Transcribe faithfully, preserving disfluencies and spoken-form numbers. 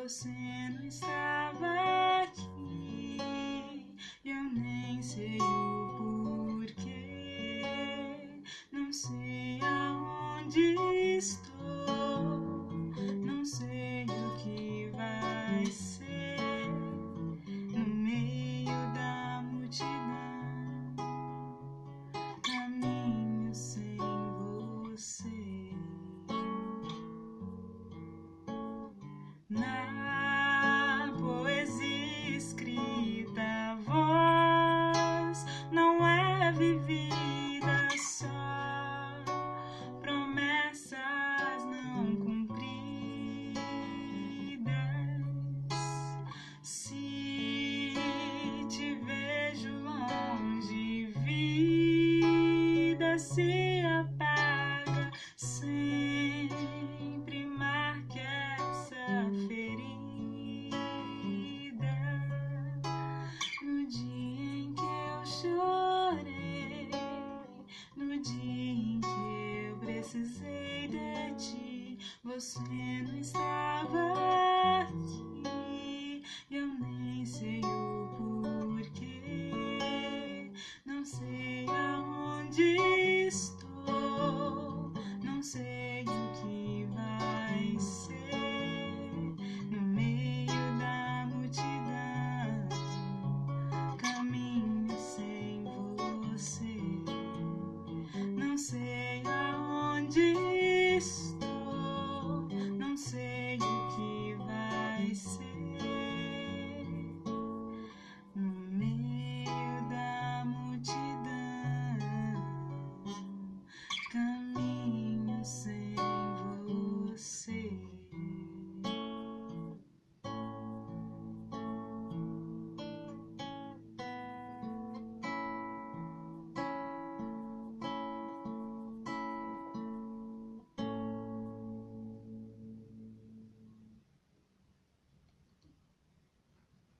você não estava aqui. Eu nem sei o porquê, não sei aonde estou, não sei o que vai ser no meio da multidão, caminho sem você. Na poesia escrita, a voz não é vivida, só promessas não cumpridas. Se te vejo longe, vida se apaga, sempre marque essa ferida. No dia em que eu chorei, no dia em que eu precisei de ti, você não estava aqui.